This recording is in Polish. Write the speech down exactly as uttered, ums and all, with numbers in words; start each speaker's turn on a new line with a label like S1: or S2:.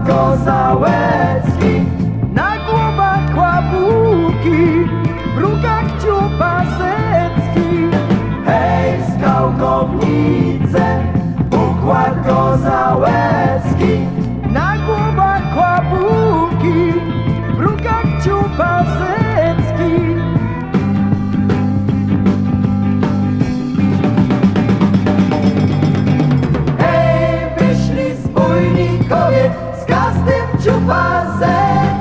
S1: Kozałecki, na głowach kłabuki, w rukach ciupa Zecki. Hej, skałkownice, układ Kozałecki, na głowach kłabuki, w rukach ciupa Zecki. Hej, wyszli zbójnikowie z każdym ciupa Zecki.